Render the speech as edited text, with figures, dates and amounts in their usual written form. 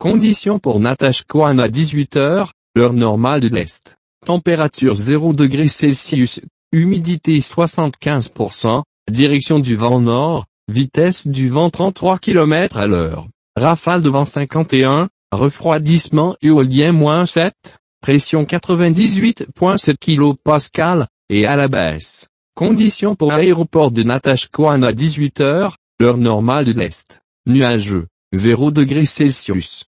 Conditions pour Natashquan à 18h, heure normale de l'Est. Température 0°C, humidité 75%, direction du vent nord, vitesse du vent 33 km à l'heure, rafale de vent 51, refroidissement éolien -7, pression 98,7 kPa, et à la baisse. Conditions pour aéroport de Natashquan à 18h, heure normale de l'Est. Nuageux, 0°C.